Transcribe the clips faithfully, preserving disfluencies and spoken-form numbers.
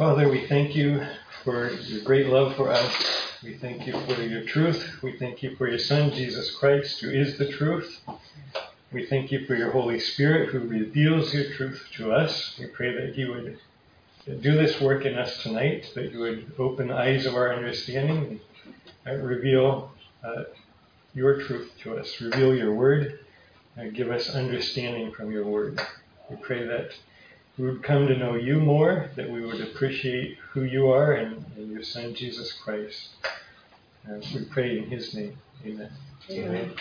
Father, we thank you for your great love for us. We thank you for your truth. We thank you for your Son, Jesus Christ, who is the truth. We thank you for your Holy Spirit, who reveals your truth to us. We pray that you would do this work in us tonight, that you would open the eyes of our understanding and reveal uh, your truth to us. Reveal your word and give us understanding from your word. We pray that we would come to know you more, that we would appreciate who you are and, and your Son, Jesus Christ. Uh, we pray in his name. Amen. Amen.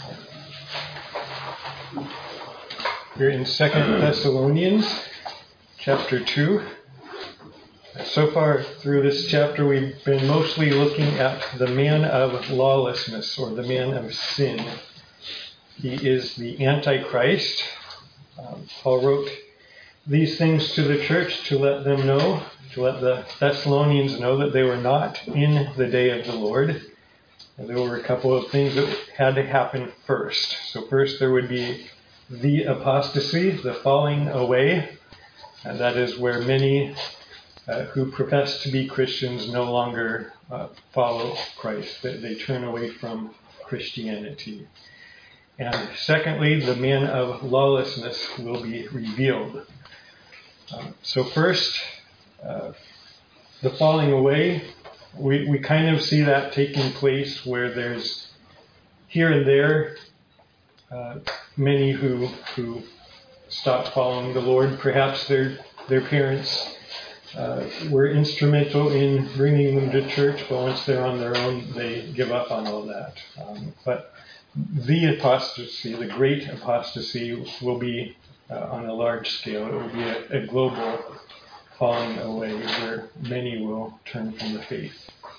We're in Second Thessalonians chapter two. So far through this chapter, we've been mostly looking at the man of lawlessness, or the man of sin. He is the Antichrist. Um, Paul wrote these things to the church to let them know, to let the Thessalonians know that they were not in the day of the Lord. And there were a couple of things that had to happen first. So first there would be the apostasy, the falling away. And that is where many uh, who profess to be Christians no longer uh, follow Christ. They, they turn away from Christianity. And secondly, the man of lawlessness will be revealed. Um, so first, uh, the falling away, we, we kind of see that taking place where there's here and there uh, many who who stop following the Lord. Perhaps their their parents uh, were instrumental in bringing them to church, but once they're on their own, they give up on all that. Um, but the apostasy, the great apostasy, will be uh, on a large scale. It will be a, a global falling away where many will turn from the faith.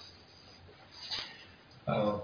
Uh,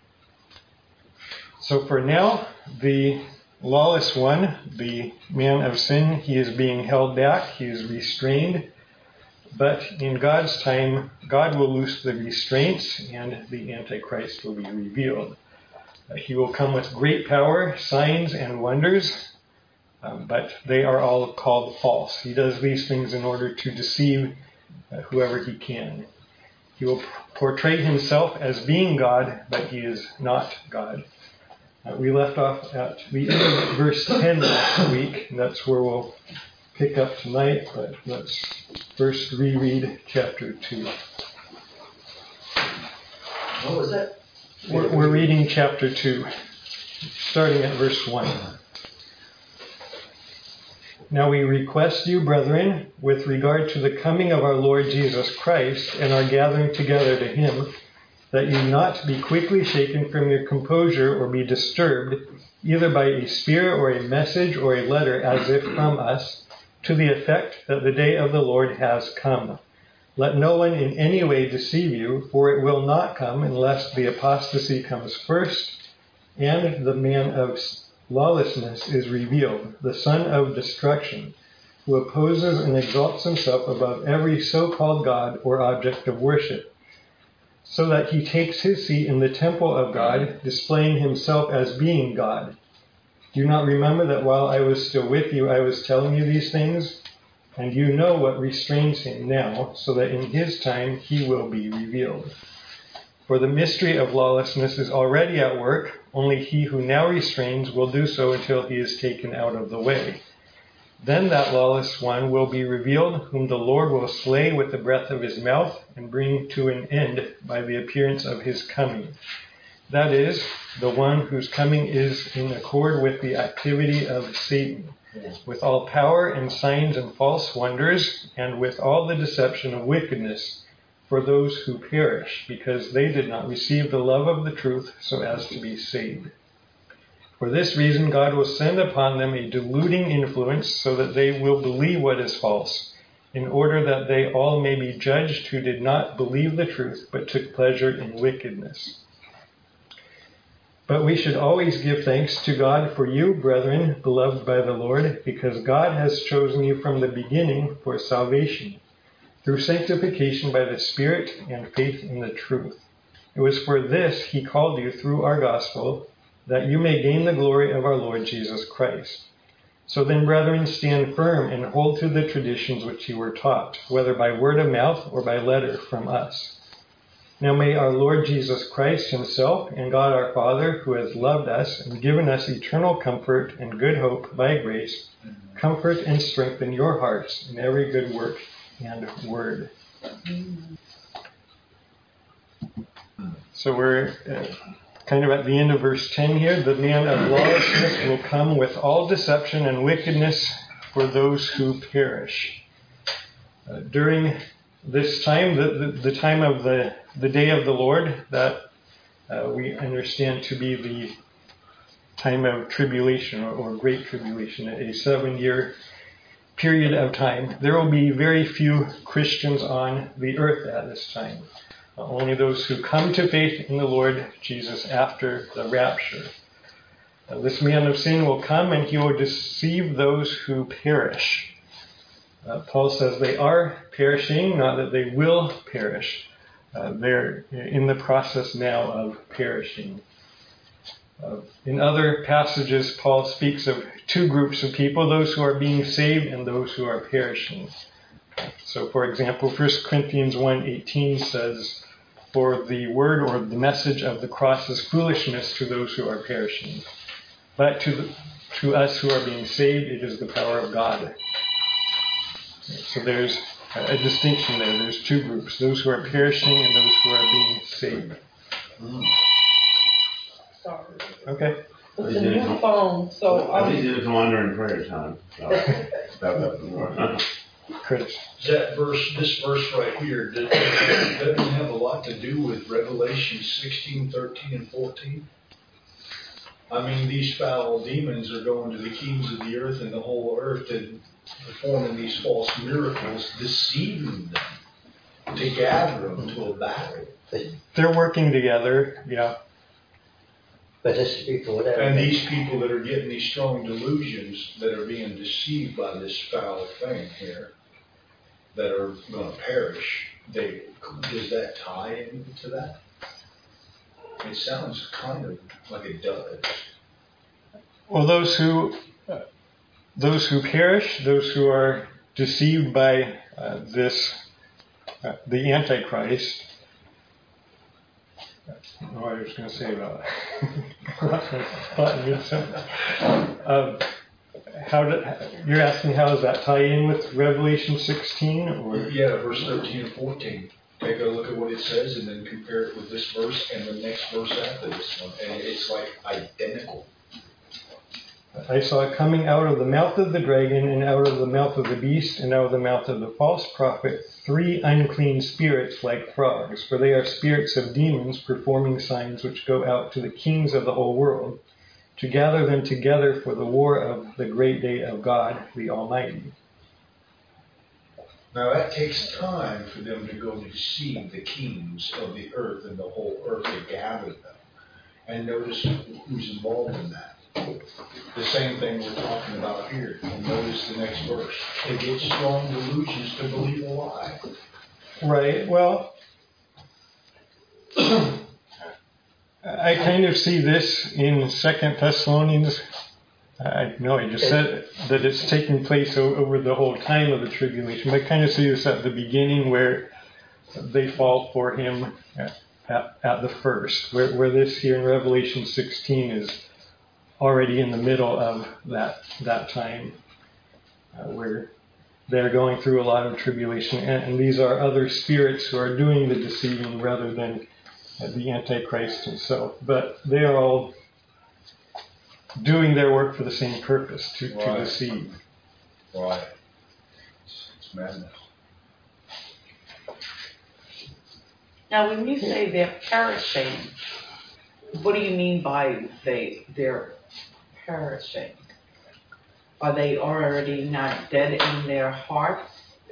so for now, the lawless one, the man of sin, he is being held back. He is restrained. But in God's time, God will loose the restraints and the Antichrist will be revealed. Uh, he will come with great power, signs, and wonders. Um, but they are all called false. He does these things in order to deceive uh, whoever he can. He will portray himself as being God, but he is not God. Uh, we left off at the end of verse ten last week, and that's where we'll pick up tonight. But let's first reread chapter two. What was that? We're, we're reading chapter two, starting at verse one. Now we request you, brethren, with regard to the coming of our Lord Jesus Christ and our gathering together to him, that you not be quickly shaken from your composure or be disturbed, either by a spirit or a message or a letter as if from us, to the effect that the day of the Lord has come. Let no one in any way deceive you, for it will not come unless the apostasy comes first, and the man of lawlessness is revealed, the son of destruction, who opposes and exalts himself above every so-called God or object of worship, so that he takes his seat in the temple of God, displaying himself as being God. Do you not remember that while I was still with you, I was telling you these things? And you know what restrains him now, so that in his time he will be revealed. For the mystery of lawlessness is already at work. Only he who now restrains will do so until he is taken out of the way. Then that lawless one will be revealed, whom the Lord will slay with the breath of his mouth and bring to an end by the appearance of his coming. That is, the one whose coming is in accord with the activity of Satan, with all power and signs and false wonders, and with all the deception of wickedness, for those who perish, because they did not receive the love of the truth so as to be saved. For this reason, God will send upon them a deluding influence so that they will believe what is false, in order that they all may be judged who did not believe the truth but took pleasure in wickedness. But we should always give thanks to God for you, brethren, beloved by the Lord, because God has chosen you from the beginning for salvation, through sanctification by the Spirit and faith in the truth. It was for this he called you through our gospel, that you may gain the glory of our Lord Jesus Christ. So then, brethren, stand firm and hold to the traditions which you were taught, whether by word of mouth or by letter from us. Now may our Lord Jesus Christ himself and God our Father, who has loved us and given us eternal comfort and good hope by grace, comfort and strengthen your hearts in every good work and word. So we're uh, kind of at the end of verse ten here. The man of lawlessness will come with all deception and wickedness for those who perish. Uh, during this time, the, the, the time of the, the day of the Lord, that uh, we understand to be the time of tribulation or, or great tribulation, a seven-year period of time, there will be very few Christians on the earth at this time. Uh, only those who come to faith in the Lord Jesus after the rapture. Uh, this man of sin will come and he will deceive those who perish. Uh, Paul says they are perishing, not that they will perish. Uh, they're in the process now of perishing. Uh, in other passages, Paul speaks of two groups of people, those who are being saved and those who are perishing. So, for example, First Corinthians one eighteen says, "For the word or the message of the cross is foolishness to those who are perishing. But to, the, to us who are being saved, it is the power of God." So there's a distinction there. There's two groups, those who are perishing and those who are being saved. Mm. Sorry. Okay. It's a new phone, so At least um, it didn't come under in prayer time. So, that, that's more. Chris. That verse, this verse right here, does- doesn't it have a lot to do with Revelation sixteen, thirteen, and fourteen? I mean, these foul demons are going to the kings of the earth and the whole earth and performing these false miracles, deceiving them to gather them to a battle. They're working together, yeah. But this people, whatever. And these people that are getting these strong delusions, that are being deceived by this foul thing here, that are going to perish, they, does that tie into that? It sounds kind of like it does. Well, those who uh, those who perish, those who are deceived by uh, this, uh, the Antichrist. Oh, I was going to say about um, how did, you're asking how does that tie in with Revelation sixteen? Or? Yeah, verse thirteen and fourteen. Take a look at what it says and then compare it with this verse and the next verse after this one. And it's like identical. I saw coming out of the mouth of the dragon and out of the mouth of the beast and out of the mouth of the false prophet three unclean spirits like frogs, for they are spirits of demons performing signs which go out to the kings of the whole world to gather them together for the war of the great day of God the Almighty. Now that takes time for them to go to deceive the kings of the earth and the whole earth to gather them. And notice who's involved in that. The same thing we're talking about here. And notice the next verse. They get strong delusions to believe a lie. Right, well, I kind of see this in Second Thessalonians. I know I just said that it's taking place over the whole time of the tribulation, but I kind of see this at the beginning where they fall for him at, at, at the first, where, where this here in Revelation sixteen is already in the middle of that that time, uh, where they're going through a lot of tribulation, and, and these are other spirits who are doing the deceiving rather than uh, the Antichrist himself. But they are all doing their work for the same purpose, to, Right. to deceive. Right. It's, it's madness. now when you say they're perishing, what do you mean by they they're perishing? Are they already not dead in their hearts?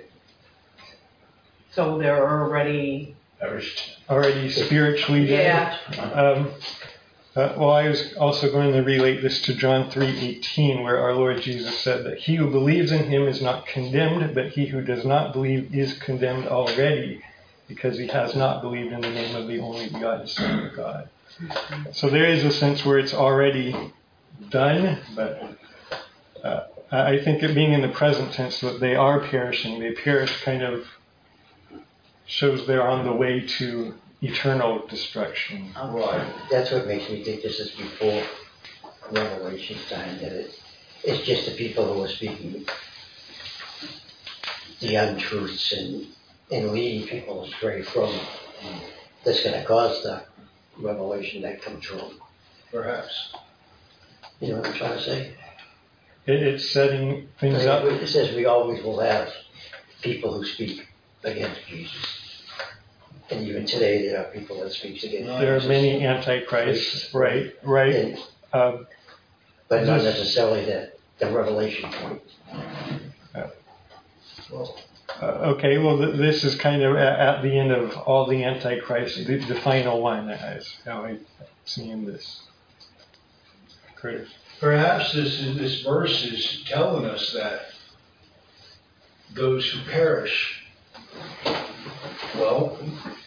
So they're already Already spiritually dead. yeah. Um, uh, well, I was also going to relate this to John three eighteen, where our Lord Jesus said that he who believes in him is not condemned, but he who does not believe is condemned already, because he has not believed in the name of the only begotten Son of God. So there is a sense where it's already done, but uh, I think it being in the present tense that they are perishing, they perish kind of shows they're on the way to eternal destruction. Right. That's what makes me think this is before Revelation time, that it, it's just the people who are speaking the untruths and, and leading people astray from it. That's going to cause the revelation that comes true. Perhaps. You know what I'm trying to say? It, it's setting things I up. mean, it says we always will have people who speak against Jesus. And even today there are people that speak against No, There are Jesus. many antichrists, right, right. And, Um, but not This- necessarily the, the revelation point. Well, Uh, okay, well, th- this is kind of at, at the end of all the Antichrist, the, the final one, is how I see in this. Curtis. perhaps this is, this verse is telling us that those who perish, well,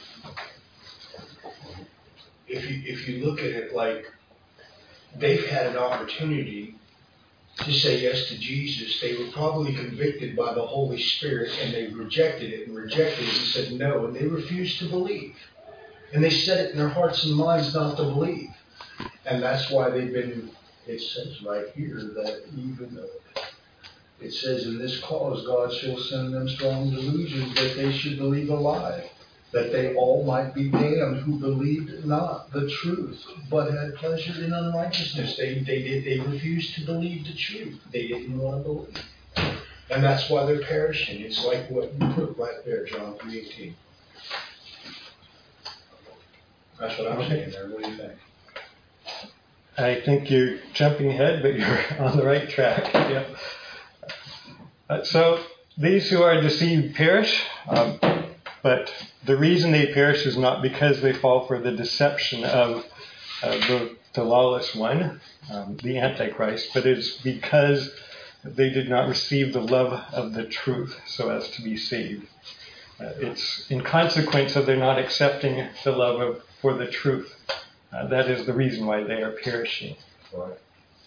if you if you look at it like they've had an opportunity to say yes to Jesus, they were probably convicted by the Holy Spirit and they rejected it and rejected it and said no, and they refused to believe. And they set it in their hearts and minds not to believe. And that's why they've been, it says right here that even though it says in this cause God shall send them strong delusions that they should believe a lie, that they all might be damned who believed not the truth, but had pleasure in unrighteousness. They they did they refused to believe the truth. They didn't want to believe. And that's why they're perishing. It's like what you put right there, John three eighteen. That's what I'm saying there. What do you think? I think you're jumping ahead, but you're on the right track. Yeah. Uh, so these who are deceived perish, um, but the reason they perish is not because they fall for the deception of uh, the, the lawless one, um, the Antichrist, but it's because they did not receive the love of the truth so as to be saved. Uh, it's in consequence of their not accepting the love of, for the truth. Uh, that is the reason why they are perishing. Right.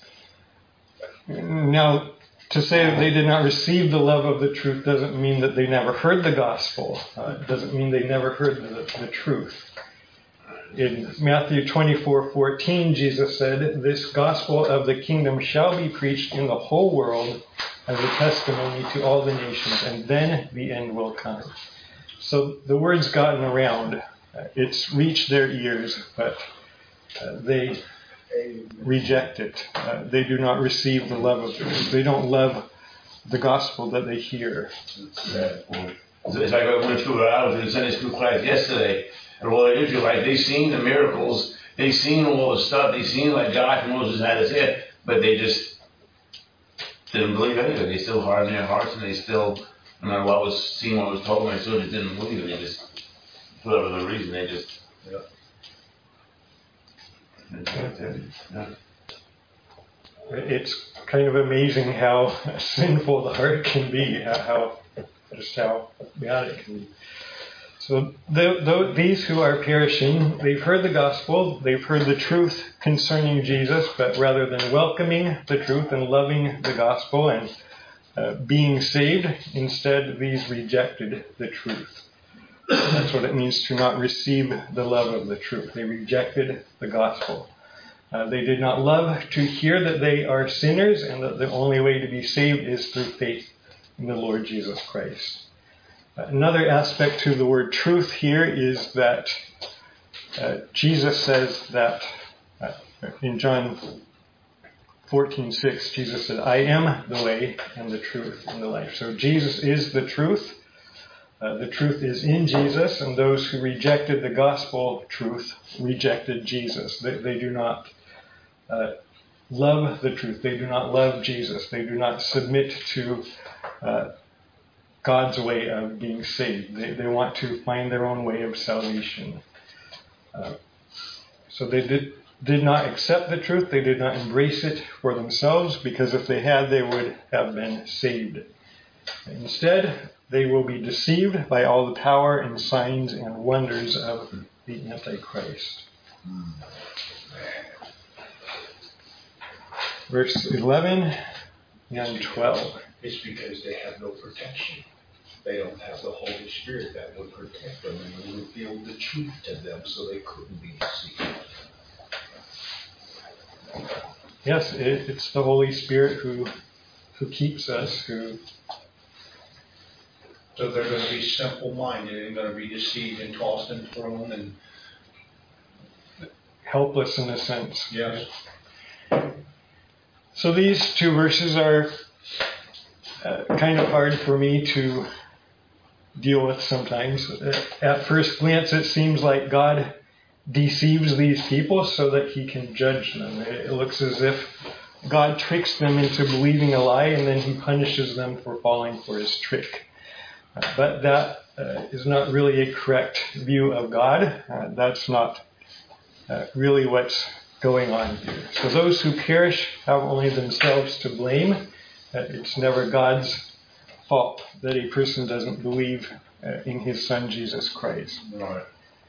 Now, to say that they did not receive the love of the truth doesn't mean that they never heard the gospel. Uh, it doesn't mean they never heard the, the truth. In Matthew twenty-four fourteen, Jesus said, "This gospel of the kingdom shall be preached in the whole world as a testimony to all the nations, and then the end will come." So the word's gotten around. Uh, it's reached their ears, but uh, they reject it. Uh, they do not receive the love of it. They don't love the gospel that they hear. So it's like I went through, I was in Sunday school class yesterday, and all the Israelites, they seen the miracles, they seen all the stuff, they seen like God and Moses had his head, but they just didn't believe anything. They still hardened their hearts, and they still, no matter what was seen, what was told, they still just didn't believe it. They just, for whatever the reason, they just. Yeah. Yeah. It's kind of amazing how sinful the heart can be, how just how bad it can be. So the, the, these who are perishing, they've heard the gospel, they've heard the truth concerning Jesus, but rather than welcoming the truth and loving the gospel and uh, being saved, instead these rejected the truth. That's what it means to not receive the love of the truth. They rejected the gospel. Uh, they did not love to hear that they are sinners and that the only way to be saved is through faith in the Lord Jesus Christ. Uh, another aspect to the word truth here is that uh, Jesus says that uh, in John fourteen six, Jesus said, "I am the way and the truth and the life." So Jesus is the truth. Uh, the truth is in Jesus, and those who rejected the gospel truth rejected Jesus. They, they do not uh, love the truth. They do not love Jesus. They do not submit to uh, God's way of being saved. They, they want to find their own way of salvation. Uh, so they did, did not accept the truth. They did not embrace it for themselves, because if they had, they would have been saved. Instead, they will be deceived by all the power and signs and wonders of the Antichrist. Verse eleven, young twelve. It's because they have no protection. They don't have the Holy Spirit that would protect them and would reveal the truth to them so they couldn't be deceived. Yes, it, it's the Holy Spirit who who keeps us, who So they're going to be simple-minded and going to be deceived and tossed and thrown and helpless in a sense. yes. So these two verses are uh, kind of hard for me to deal with sometimes. At first glance, it seems like God deceives these people so that he can judge them. It looks as if God tricks them into believing a lie and then he punishes them for falling for his trick. Uh, but that uh, is not really a correct view of God. Uh, that's not uh, really what's going on here. So those who perish have only themselves to blame. Uh, it's never God's fault that a person doesn't believe uh, in his Son Jesus Christ. Right.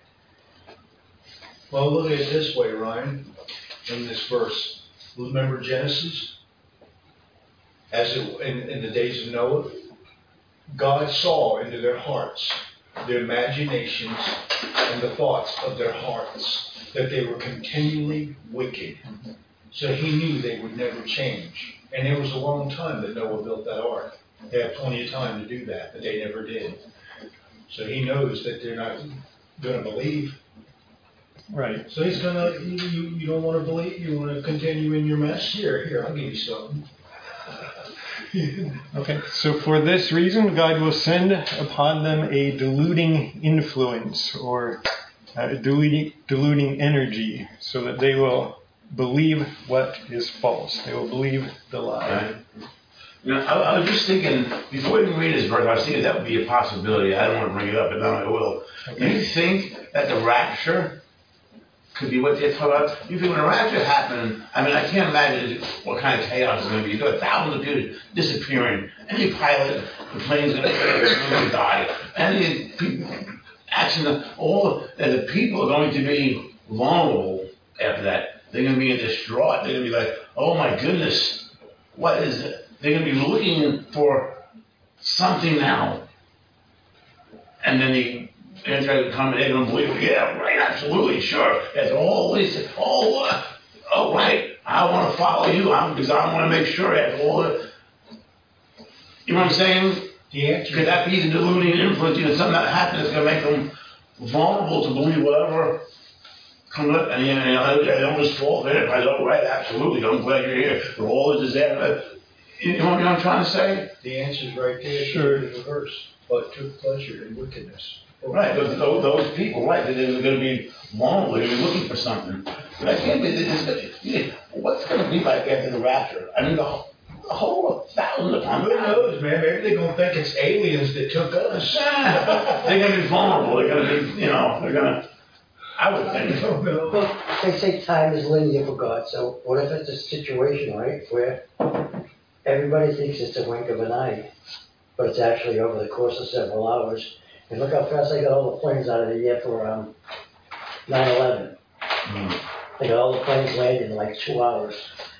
Well, look at it this way, Ryan, in this verse. Remember Genesis? As it, in, in the days of Noah, God saw into their hearts, their imaginations, and the thoughts of their hearts, that they were continually wicked. So he knew they would never change. And it was a long time that Noah built that ark. They had plenty of time to do that, but they never did. So he knows that they're not going to believe. Right. So he's going to, you, you, you don't want to believe? You want to continue in your mess? Here, here, I'll give you something. Okay, so for this reason, God will send upon them a deluding influence or uh, deluding, deluding energy so that they will believe what is false. They will believe the lie. Right. You know, I, I was just thinking, before we even read this verse, I was thinking that would be a possibility. I don't want to bring it up, but now I will. Okay. Do you think that the rapture could be what they talk about? You think when the rapture happened, I mean, I can't imagine what kind of chaos is going to be. You got thousands of people disappearing. Any pilot, the plane's going to die. Any people, accident, all and the people are going to be vulnerable after that. They're going to be distraught. They're going to be like, oh my goodness, what is it? They're going to be looking for something now. And then the Antichrist will come and they're going to believe, yeah, right, absolutely, sure. That's all this, all, uh, oh, right, I want to follow you I'm, because I want to make sure that's all the, you know what I'm saying? The answer Could that be the deluding influence? You know, something that happens is going to make them vulnerable to believe whatever comes up. And you know, they don't just fall for it. I go, right, absolutely, I'm glad you're here. For all the disaster. You know what I'm trying to say? The answer's right there. Sure. In the verse. But took pleasure in wickedness. Right, those, those, those people, right, they're going to be vulnerable, they're looking for something. But I can't believe this. What's going to be like after the rapture? I mean, the whole, the whole thousand upon Who knows, man? Maybe they're going to think it's aliens that took us. They're going to be vulnerable. They're going to be, you know, they're going to, I would I think. don't know. Well, they say time is linear for God, so what if it's a situation, right, where everybody thinks it's a wink of an eye, but it's actually over the course of several hours. And look how fast they got all the planes out of the air for um, nine eleven. Mm. They got all the planes landed in like two hours.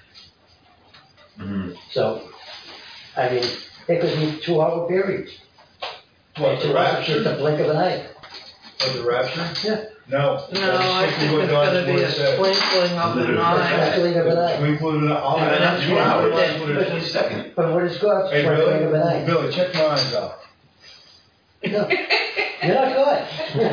Mm-hmm. So, I mean, it could be two-hour periods. What, the It's rapture? a blink of an eye. Of the rapture? Yeah. No. No, I That's think what it's God's gonna be word a says. twinkling of an A eye. blink of an eye. Twinkle in an eye. Yeah, but not two hours. That's what it is. Twenty second. But what is God's Hey, blink of an Billy, eye? Billy, check my eyes out. No. You're not God.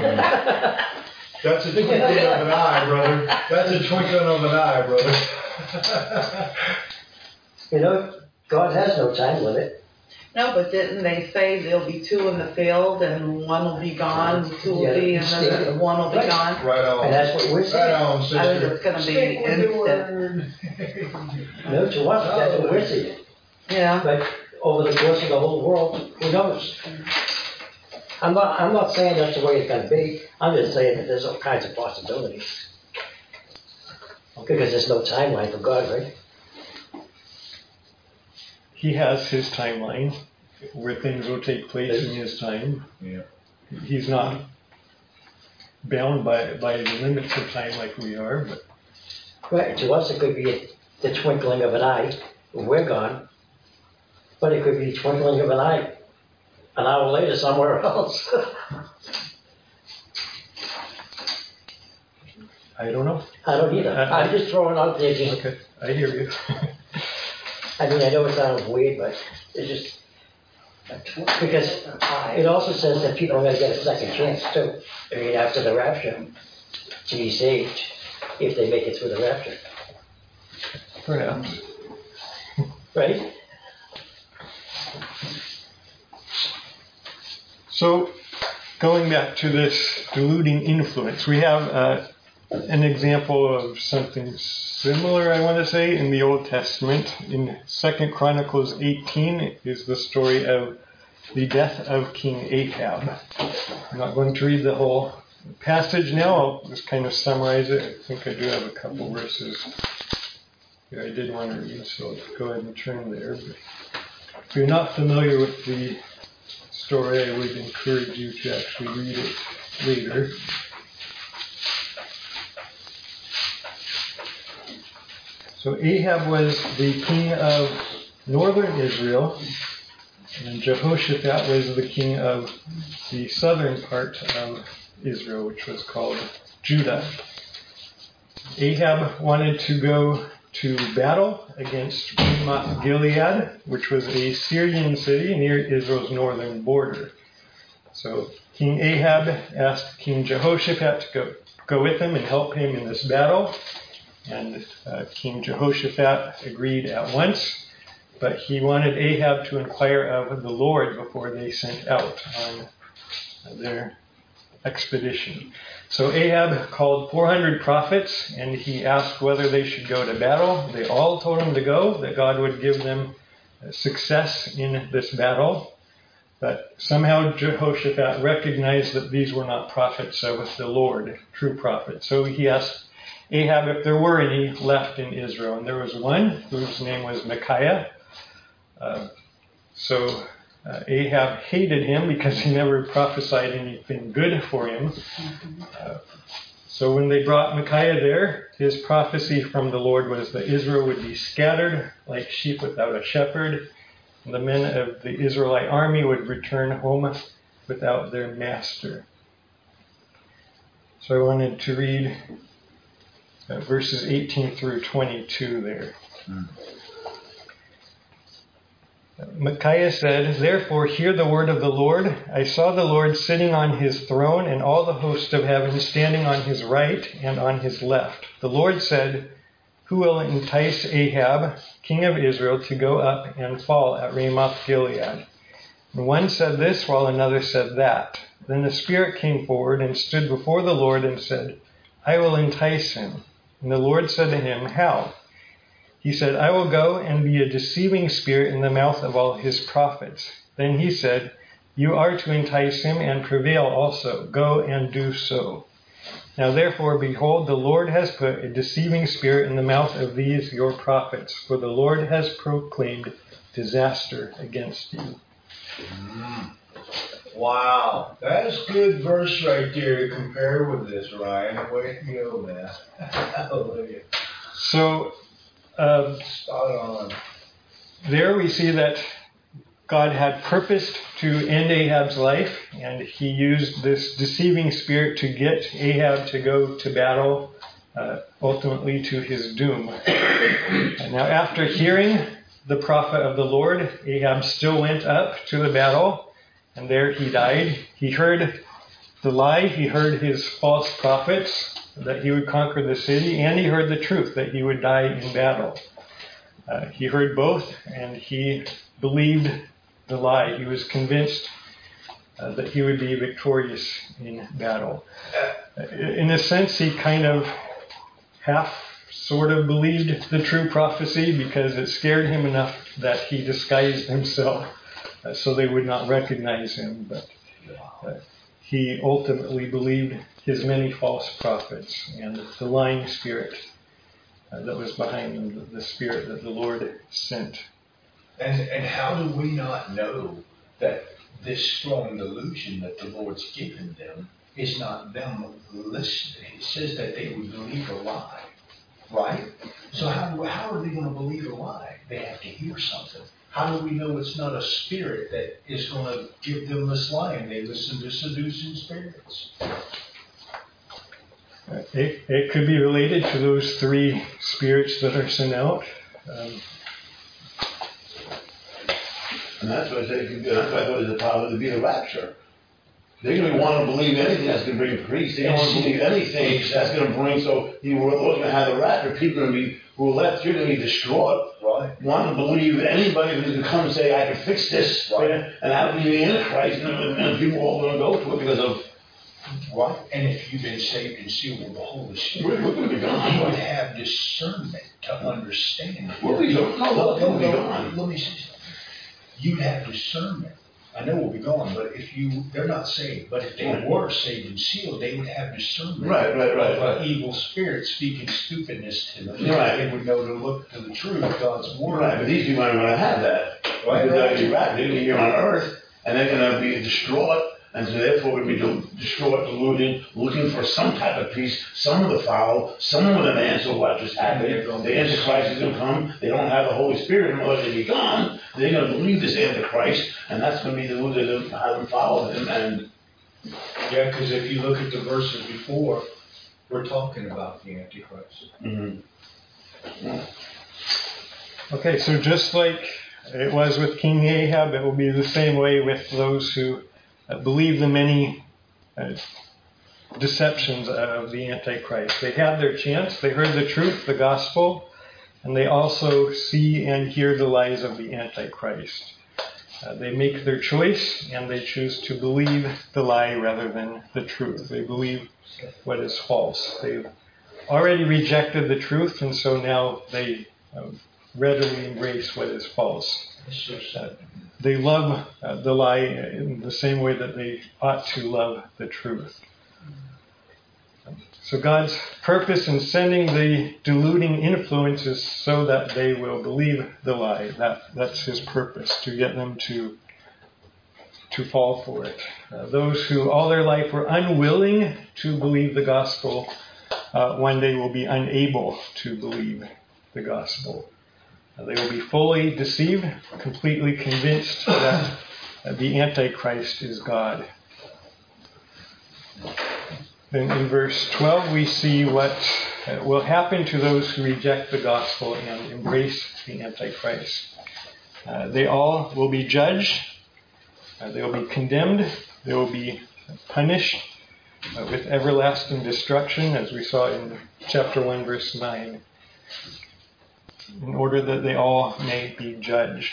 That's a twinkling of an eye, brother. That's a twinkling of an eye, brother. You know, God has no time limit. No, but didn't they say there'll be two in the field and one will be gone, two will be, and then the one will be Right. gone? Right on. And that's what we're Right saying. on, I sister. think it's gonna be Stick with the instant. word. No, to us, that's what we're seeing. Yeah. But over the course of the whole world, who knows? I'm not, I'm not saying that's the way it's gonna be. I'm just saying that there's all kinds of possibilities. Because there's no timeline for God, right? He has his timeline where things will take place in his time. Yeah. He's not bound by by the limits of time like we are, but Right, to us it could be the twinkling of an eye, when we're gone. But it could be twinkling of an eye, an hour later somewhere else. I don't know. I don't either. Uh, I'm just throwing out there, just, Okay, I hear you. I mean, I know it sounds weird, but it's just, because it also says that people are gonna get a second chance too. I mean, after the rapture, to be saved, if they make it through the rapture, Perhaps. right? So, going back to this deluding influence, we have uh, an example of something similar, I want to say, in the Old Testament. In Second Chronicles eighteen is the story of the death of King Ahab. I'm not going to read the whole passage now. I'll just kind of summarize it. I think I do have a couple verses here I did want to read, so let's go ahead and turn there. But if you're not familiar with the story, I would encourage you to actually read it later. So Ahab was the king of northern Israel, and Jehoshaphat was the king of the southern part of Israel, which was called Judah. Ahab wanted to go to battle against Ramoth Gilead, which was a Syrian city near Israel's northern border. So King Ahab asked King Jehoshaphat to go, go with him and help him in this battle. And uh, King Jehoshaphat agreed at once, but he wanted Ahab to inquire of the Lord before they sent out on their expedition. So Ahab called four hundred prophets, and he asked whether they should go to battle. They all told him to go, that God would give them success in this battle. But somehow Jehoshaphat recognized that these were not prophets of the Lord, true prophets. So he asked Ahab if there were any left in Israel. And there was one whose name was Micaiah. Uh, so uh, Ahab hated him because he never prophesied anything good for him. Uh, so when they brought Micaiah there, his prophecy from the Lord was that Israel would be scattered like sheep without a shepherd. And the men of the Israelite army would return home without their master. So I wanted to read uh, verses eighteen through twenty-two there. Mm. Micaiah said, "Therefore hear the word of the Lord. I saw the Lord sitting on his throne, and all the host of heaven standing on his right and on his left. The Lord said, who will entice Ahab, king of Israel, to go up and fall at Ramoth Gilead?" And one said this, while another said that. Then the Spirit came forward and stood before the Lord and said, "I will entice him." And the Lord said to him, "How?" He said, "I will go and be a deceiving spirit in the mouth of all his prophets." Then he said, "You are to entice him and prevail also. Go and do so. Now therefore, behold, the Lord has put a deceiving spirit in the mouth of these your prophets, for the Lord has proclaimed disaster against you." Mm. Wow, that's a good verse right there to compare with this, Ryan. Way to go, man. Hallelujah. So, uh, Spot on. there we see that God had purposed to end Ahab's life, and he used this deceiving spirit to get Ahab to go to battle, uh, ultimately to his doom. And now, after hearing the prophet of the Lord, Ahab still went up to the battle, and there he died. He heard the lie, he heard his false prophets, that he would conquer the city, and he heard the truth, that he would die in battle. Uh, he heard both, and he believed the lie. He was convinced uh, that he would be victorious in battle. Uh, in a sense, he kind of half sort of believed the true prophecy because it scared him enough that he disguised himself uh, so they would not recognize him. But uh, he ultimately believed his many false prophets and the lying spirit uh, that was behind them, the, the spirit that the Lord sent. And and how do we not know that this strong delusion that the Lord's given them is not them listening? It says that they would believe a lie, right? So how how are they going to believe a lie? They have to hear something. How do we know it's not a spirit that is going to give them this lie and they listen to seducing spirits? It, it could be related to those three spirits that are sent out. Um, And that's why I say, that's why I thought it was a power to be the rapture. They're going to want to believe anything that's going to bring peace. They don't want to believe anything that's going to bring, so you were going to have the rapture. People are going to be, who are left, you're going to be distraught. Right. Want to believe anybody who's going to come and say, I can fix this, Right. and that'll be the Antichrist, and, and people are all going to go to it because of. Right. And if you've been saved and sealed with the Holy Spirit, We're, we're going to be gone. you would have discernment to understand. We'll be gone. No, Well, we'll be no, gone. Let me say something. You'd have discernment. I know we'll be gone, but if you, they're not saved, but if they Right. were saved and sealed, they would have discernment. Right, right, right, of right. an evil spirit speaking stupidness to them. Right. They would know to look to the truth of God's word. Right, but these people aren't going to have that. Right, Because they're right. going to be raptured. They're going to be here on earth, and they're going to be distraught, and so therefore going to be del- distraught, deluded, looking for some type of peace, some with a foul, some with an answer what just happened. The Antichrist is going to come. They don't have the Holy Spirit, in order to be gone. They're going to believe this Antichrist, and that's going to be deluded and have them follow him. And Yeah, because if you look at the verses before, we're talking about the Antichrist. mm-hmm. okay, so just like it was with King Ahab, it will be the same way with those who uh, believe the many uh, deceptions of the Antichrist. They had their chance. They heard the truth, the gospel, and they also see and hear the lies of the Antichrist. Uh, they make their choice, and they choose to believe the lie rather than the truth. They believe what is false. They've already rejected the truth, and so now they um, readily embrace what is false. Uh, they love uh, the lie in the same way that they ought to love the truth. So God's purpose in sending the deluding influence is so that they will believe the lie. That, that's his purpose, to get them to, to fall for it. Uh, those who all their life were unwilling to believe the gospel, uh, one day will be unable to believe the gospel. Uh, they will be fully deceived, completely convinced that uh, the Antichrist is God. Then in verse twelve, we see what uh, will happen to those who reject the gospel and embrace the Antichrist. Uh, they all will be judged. Uh, they will be condemned. They will be punished uh, with everlasting destruction, as we saw in chapter one, verse nine, in order that they all may be judged.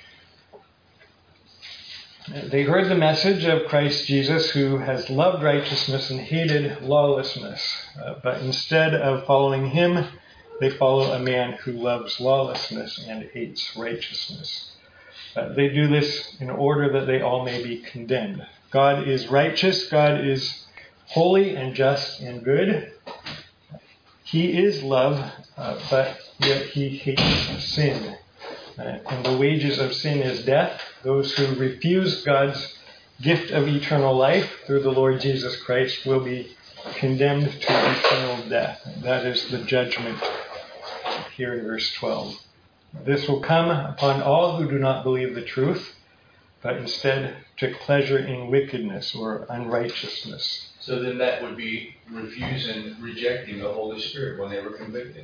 They heard the message of Christ Jesus, who has loved righteousness and hated lawlessness. Uh, but instead of following him, they follow a man who loves lawlessness and hates righteousness. Uh, they do this in order that they all may be condemned. God is righteous. God is holy and just and good. He is love, uh, but yet he hates sin. Uh, and the wages of sin is death. Those who refuse God's gift of eternal life through the Lord Jesus Christ will be condemned to eternal death. That is the judgment here in verse twelve. This will come upon all who do not believe the truth, but instead took pleasure in wickedness or unrighteousness. So then that would be refusing, rejecting the Holy Spirit when they were convicted.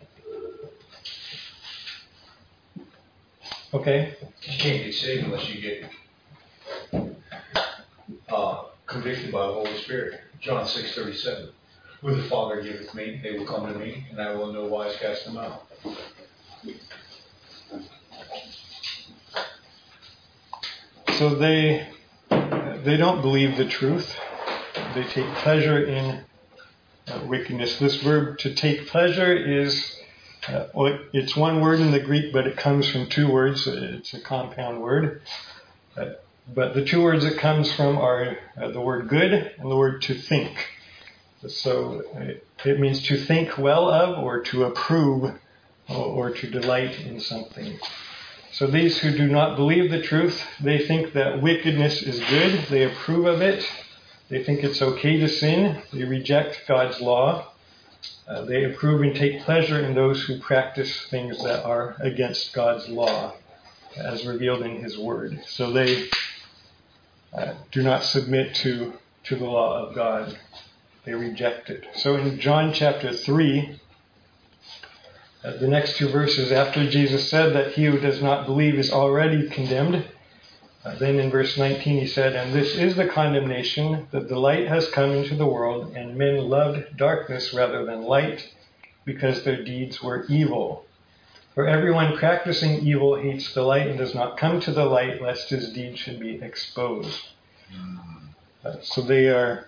Okay? You can't get saved unless you get uh, convicted by the Holy Spirit. John six thirty-seven. Who the Father giveth me, they will come to me, and I will in no wise cast them out. So they they don't believe the truth. They take pleasure in uh, wickedness. This verb to take pleasure is uh, well, it's one word in the Greek, but it comes from two words. It's a compound word. Uh, but the two words it comes from are uh, the word good and the word to think. So uh, it means to think well of, or to approve, or, or to delight in something. So these who do not believe the truth, they think that wickedness is good. They approve of it. They think it's okay to sin. They reject God's law. Uh, they approve and take pleasure in those who practice things that are against God's law. as revealed in his word. So they uh, do not submit to, to the law of God. They reject it. So in John chapter three, uh, the next two verses, after Jesus said that he who does not believe is already condemned, uh, then in verse nineteen he said, "And this is the condemnation, that the light has come into the world, and men loved darkness rather than light, because their deeds were evil. For everyone practicing evil hates the light and does not come to the light, lest his deeds should be exposed." Uh, so they are,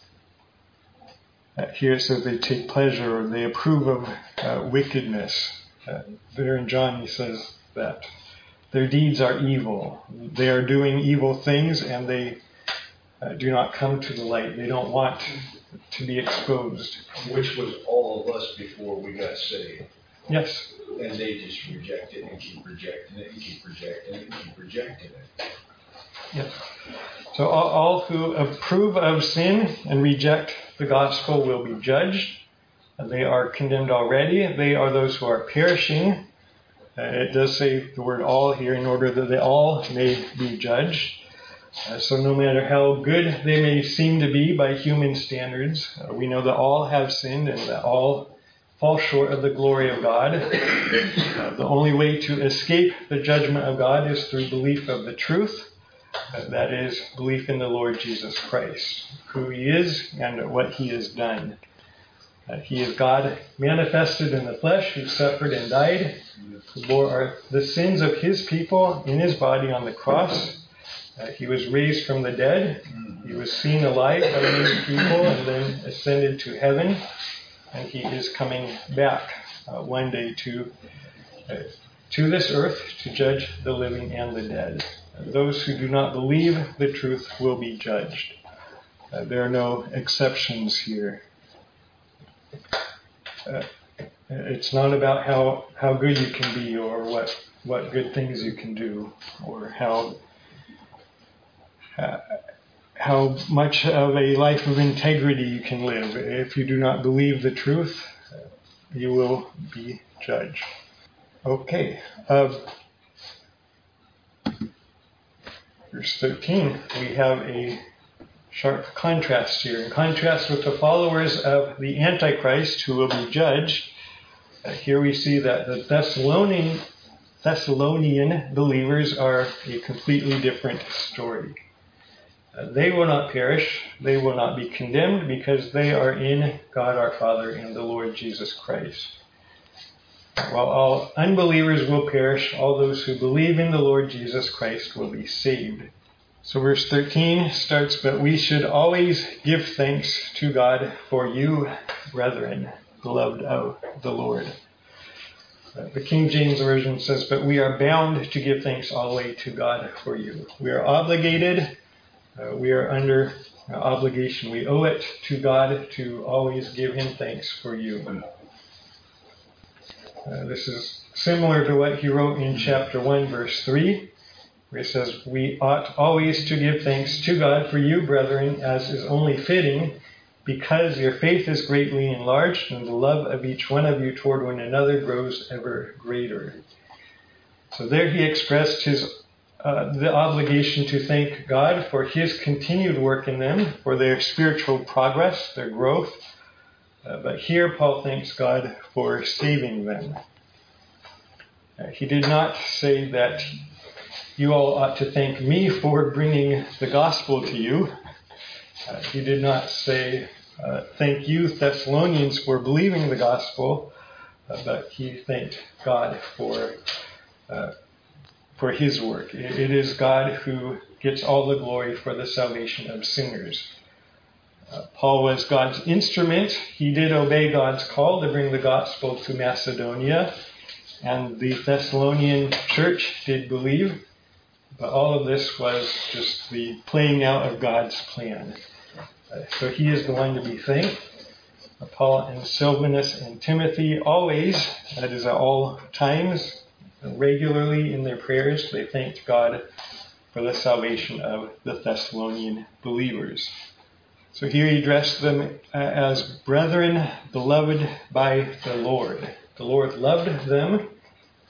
uh, here it says they take pleasure, or they approve of uh, wickedness. Uh, there in John he says that their deeds are evil. They are doing evil things, and they uh, do not come to the light. They don't want to be exposed. Which was all of us before we got saved. Yes. And they just reject it and keep rejecting it and keep rejecting it and keep rejecting it. Yes. So all, all who approve of sin and reject the gospel will be judged. They are condemned already. They are those who are perishing. Uh, it does say the word all here, in order that they all may be judged. Uh, so no matter how good they may seem to be by human standards, uh, we know that all have sinned and that all fall short of the glory of God. Uh, the only way to escape the judgment of God is through belief of the truth. Uh, that is, belief in the Lord Jesus Christ, who he is and what he has done. Uh, he is God manifested in the flesh, who suffered and died, who bore our, the sins of his people in his body on the cross. Uh, he was raised from the dead. He was seen alive by many people and then ascended to heaven. And he is coming back uh, one day to uh, to this earth to judge the living and the dead. Uh, those who do not believe the truth will be judged. Uh, there are no exceptions here. Uh, it's not about how, how good you can be, or what, what good things you can do, or how uh, how much of a life of integrity you can live. If you do not believe the truth, you will be judged. Okay. Uh, verse thirteen, we have a sharp contrast here. In contrast with the followers of the Antichrist who will be judged, uh, here we see that the Thessalonian, Thessalonian believers are a completely different story. Uh, they will not perish, they will not be condemned, because they are in God our Father and the Lord Jesus Christ. While all unbelievers will perish, all those who believe in the Lord Jesus Christ will be saved. So verse thirteen starts, "But we should always give thanks to God for you, brethren, beloved of the Lord." Uh, the King James Version says, "But we are bound to give thanks always to God for you." We are obligated. Uh, we are under uh, obligation. We owe it to God to always give him thanks for you. Uh, this is similar to what he wrote in chapter one, verse three, where he says, "We ought always to give thanks to God for you, brethren, as is only fitting, because your faith is greatly enlarged, and the love of each one of you toward one another grows ever greater." So there he expressed his Uh, the obligation to thank God for his continued work in them, for their spiritual progress, their growth. Uh, but here Paul thanks God for saving them. Uh, he did not say that you all ought to thank me for bringing the gospel to you. Uh, he did not say, uh, thank you, Thessalonians, for believing the gospel, uh, but he thanked God for uh, for his work. It is God who gets all the glory for the salvation of sinners. Uh, Paul was God's instrument. He did obey God's call to bring the gospel to Macedonia, and the Thessalonian church did believe, but all of this was just the playing out of God's plan. Uh, so he is the one to be thanked. Uh, Paul and Silvanus and Timothy always, that is at all times, regularly in their prayers, they thanked God for the salvation of the Thessalonian believers. So here he addressed them as brethren beloved by the Lord. The Lord loved them,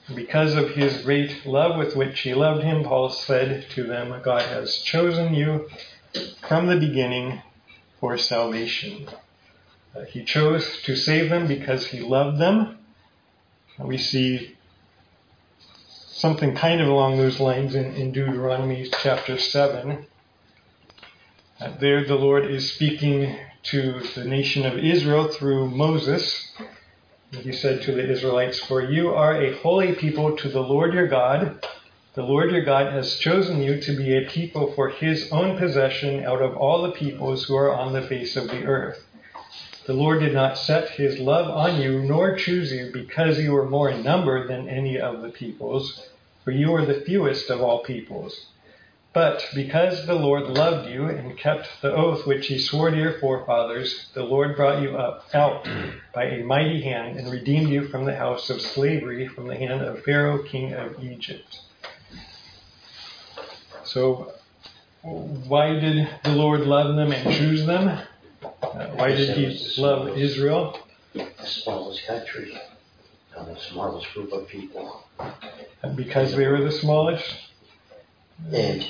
Because of his great love with which he loved him, Paul said to them, God has chosen you from the beginning for salvation. Uh, he chose to save them because he loved them. Uh, we see something kind of along those lines in, in Deuteronomy chapter seven. Uh, there the Lord is speaking to the nation of Israel through Moses. He said to the Israelites, for you are a holy people to the Lord your God. The Lord your God has chosen you to be a people for his own possession out of all the peoples who are on the face of the earth. The Lord did not set his love on you, nor choose you because you were more in number than any of the peoples, for you are the fewest of all peoples. But because the Lord loved you and kept the oath which he swore to your forefathers, the Lord brought you up out by a mighty hand and redeemed you from the house of slavery, from the hand of Pharaoh, king of Egypt. So, why did the Lord love them and choose them? Uh, why did he love Israel? The smallest country, and the smallest group of people. Because they were the smallest? And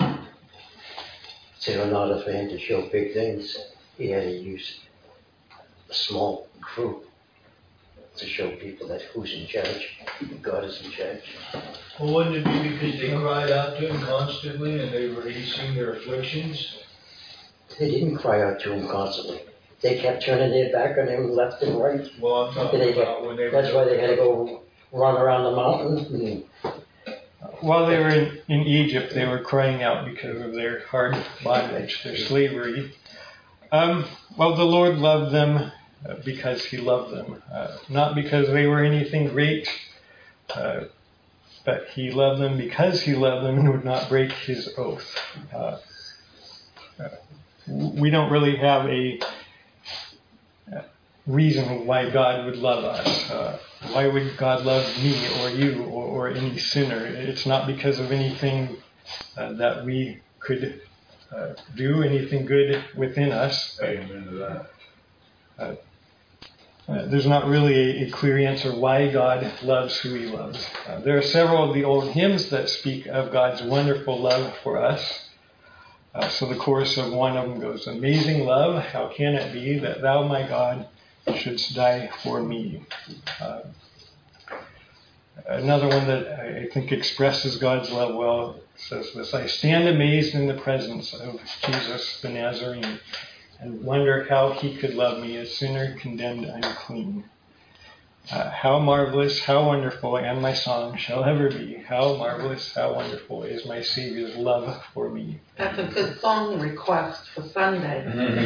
so in order for him to show big things, he had to use a small group to show people that who's in charge. God is in charge. Well, wouldn't it be because they cried out to him constantly and they were easing their afflictions? They didn't cry out to him constantly. They kept turning their back on him left and right. Well, I'm talking They about kept- when they were... That's why they had to go run around the mountain. While they were in, in Egypt, they were crying out because of their hard bondage, their slavery. Um, well, the Lord loved them uh, because he loved them, uh, not because they were anything great, uh, but he loved them because he loved them and would not break his oath. Uh, uh, we don't really have a uh, reason why God would love us. Uh, why would God love me or you or, or any sinner? It's not because of anything uh, that we could uh, do, anything good within us. Amen to that. Uh, uh, there's not really a, a clear answer why God loves who he loves. Uh, there are several of the old hymns that speak of God's wonderful love for us. Uh, so the chorus of one of them goes, amazing love, how can it be that thou, my God, shouldst die for me? Uh, another one that I think expresses God's love well says this, I stand amazed in the presence of Jesus the Nazarene and wonder how he could love me, a sinner condemned unclean. Uh, how marvelous, how wonderful, and my song shall ever be. How marvelous, how wonderful is my Savior's love for me. That's a good song request for Sunday.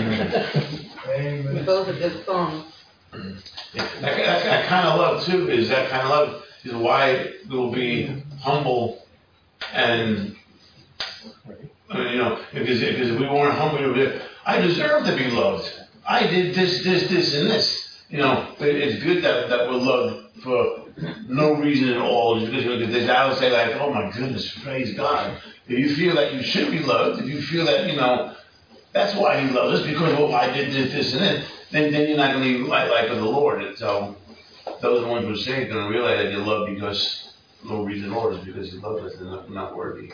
Amen. Those are good songs. That, that, that kind of love too is that kind of love is why we'll be humble and uh, you know because because if we weren't humble, we would be, I deserve to be loved. I did this, this, this, and this. You know, but it's good that that we're loved for no reason at all. Just because because I would say like, oh my goodness, praise God. If you feel that you should be loved, if you feel that you know that's why He loves us because well I did this, this, and this. Then, then you're not going to be like, like of the Lord. And so those are the ones who are saved going to realize that you're loved because no reason at all is because He loves us and not, not worthy.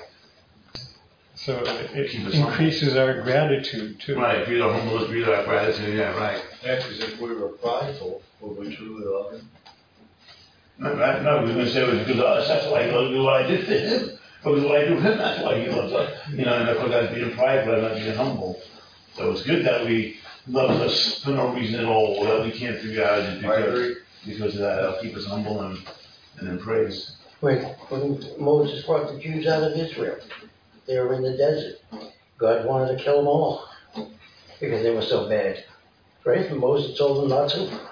So it increases our gratitude too. Right, if you're the humblest, be our gratitude. Yeah, right. Yeah, because if we were prideful, would we truly love Him? No, right, no, we're going to say it was because of us. That's why He loves me. What I did to Him. Because what I do to Him, that's why He loves us. You know, and of course that's being prideful and not being humble. So it's good that we love us for no reason at all, that we can't figure out just because, because of that. That'll keep us humble and, and in praise. When, when Moses brought the Jews out of Israel, they were in the desert. God wanted to kill them all because they were so bad. Right? And Moses told them not to.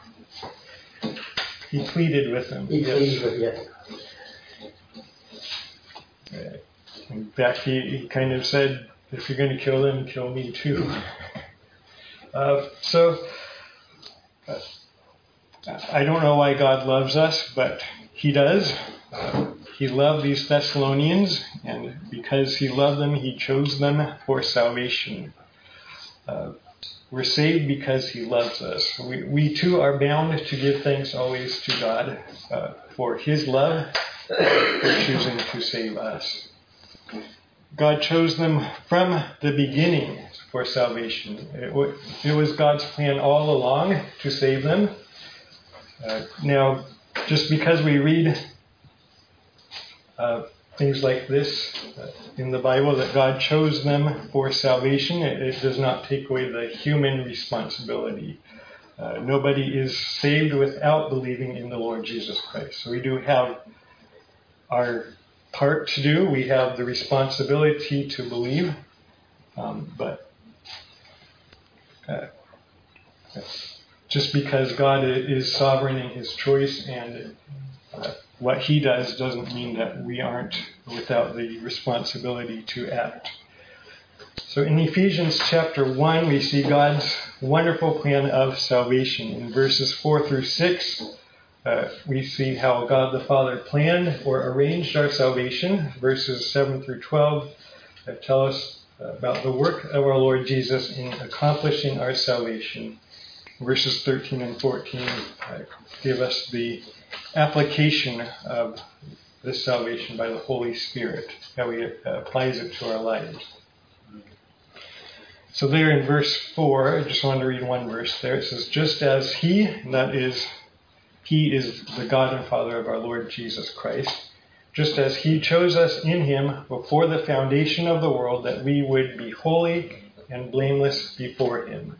He pleaded with them. He pleaded with you. Uh, in fact, he, he kind of said, if you're going to kill them, kill me too. Uh, so, uh, I don't know why God loves us, but He does. Uh, he loved these Thessalonians, and because He loved them, He chose them for salvation. Uh, we're saved because He loves us. We, we too are bound to give thanks always to God uh, for His love for choosing to save us. God chose them from the beginning for salvation. It, w- it was God's plan all along to save them. Uh, now, just because we read uh, things like this uh, in the Bible, that God chose them for salvation, it, it does not take away the human responsibility. Uh, nobody is saved without believing in the Lord Jesus Christ. So we do have our part to do. We have the responsibility to believe. Um, but uh, just because God is sovereign in His choice and uh, what He does doesn't mean that we aren't without the responsibility to act. So in Ephesians chapter one, we see God's wonderful plan of salvation. In verses four through six, uh, we see how God the Father planned or arranged our salvation. Verses seven through twelve uh, tell us about the work of our Lord Jesus in accomplishing our salvation. Verses thirteen and fourteen uh, give us the application of this salvation by the Holy Spirit, how He uh, applies it to our lives. So there in verse four, I just wanted to read one verse there. It says, just as He, that is, He is the God and Father of our Lord Jesus Christ, just as He chose us in Him before the foundation of the world, that we would be holy and blameless before Him.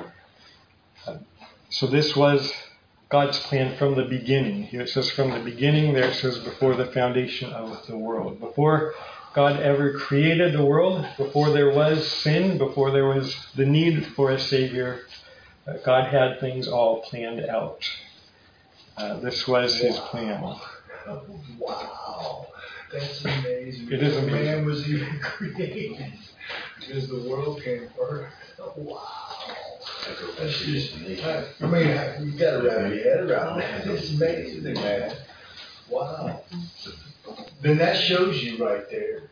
So this was God's plan from the beginning. Here it says from the beginning, there it says before the foundation of the world. Before God ever created the world, before there was sin, before there was the need for a Savior, uh, God had things all planned out. Uh, this was His plan. Wow. That's amazing. It is amazing. Man was even created because the world came first. Wow. That's just, I, I mean, you gotta wrap your head around that. It's amazing, man. Wow. Then that shows you right there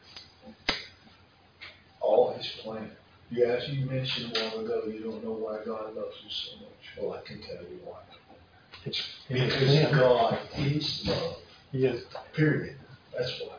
all His plan. You actually mentioned a while ago, you don't know why God loves you so much. Well, I can tell you why. It's Because God is love. Yes. Period. That's why.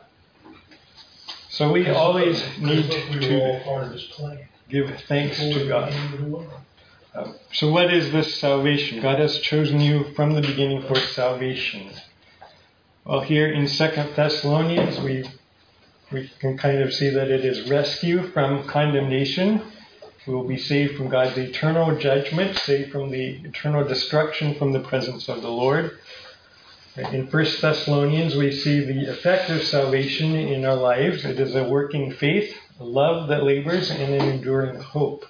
So we always need we were all to part of His plan. give thanks Before to the God. beginning of the world. Um, so what is this salvation? God has chosen you from the beginning for salvation. Well, here in Second Thessalonians, we we can kind of see that it is rescue from condemnation. We will be saved from God's eternal judgment, saved from the eternal destruction from the presence of the Lord. In First Thessalonians, we see the effect of salvation in our lives. It is a working faith, a love that labors, and an enduring hope.